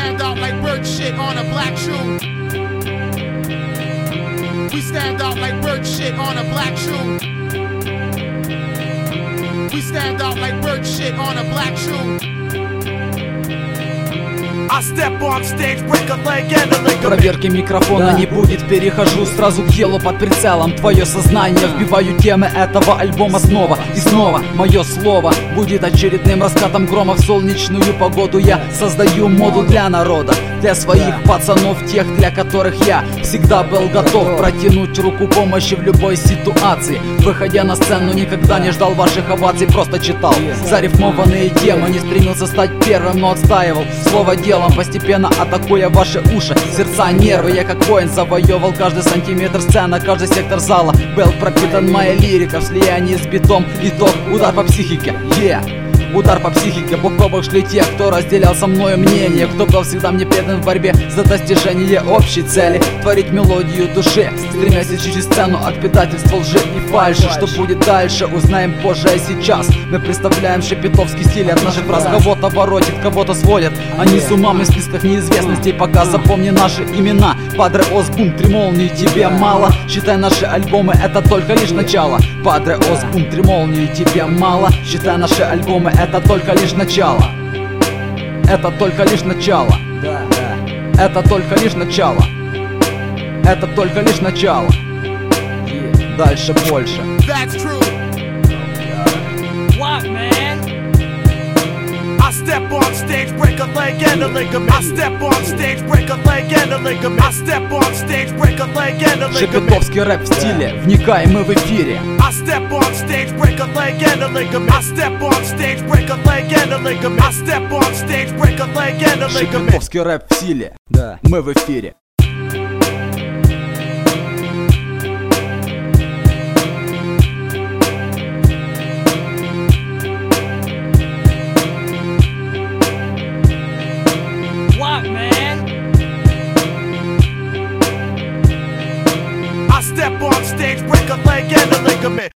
stand out like bird shit on a black shoe. We stand out like bird shit on a black shoe. We stand out like bird shit on a black shoe. I step on stage, break a leg and a ligament. Проверки микрофона не будет, перехожу сразу к делу под прицелом. Твое сознание, вбиваю темы этого альбома снова и снова. Мое слово будет очередным раскатом грома в солнечную погоду. Я создаю моду для народа, для своих пацанов, тех, для которых я всегда был готов протянуть руку помощи в любой ситуации. Выходя на сцену, никогда не ждал ваших оваций, просто читал зарифмованные темы. Не стремился стать первым, но отстаивал слово делом, постепенно атакуя ваши уши, сердца, нервы. Я как воин завоевал каждый сантиметр сцены, каждый сектор зала. Был пропитан моя лирика в слиянии с битом. Итог, удар по психике, удар по психике. Буквы шли те, кто разделял со мною мнение, кто был всегда мне предан в борьбе за достижение общей цели. Творить мелодию души, стремясь через сцену от предательства, лжи и фальши. Что будет дальше, узнаем позже, а сейчас мы представляем шепетовский стиль от наших фраз. Кого-то воротит, кого-то сводят, они с умом и в списках неизвестностей. Пока запомни наши имена: Падре Осбун, Три молнии, тебе мало. Считай наши альбомы, это только лишь начало. Падре Осбун, Три молнии, тебе мало. Считай наши альбомы, это только лишь начало. Это только лишь начало. Это только лишь начало. Это только лишь начало. Дальше больше. That's true. What, man? I step on stage, break a leg and a ligament. I step on stage, break a leg and a ligament. I step on stage, break a leg and a ligament. Шепетовский рэп в стиле, вникай, мы в эфире. I step on stage, break a leg and a ligament. I step on stage, break a leg and a ligament. I step on stage, break a leg and a ligament. Шепетовский рэп в силе, да, мы в эфире. What, man? I step on stage, break a leg and a ligament.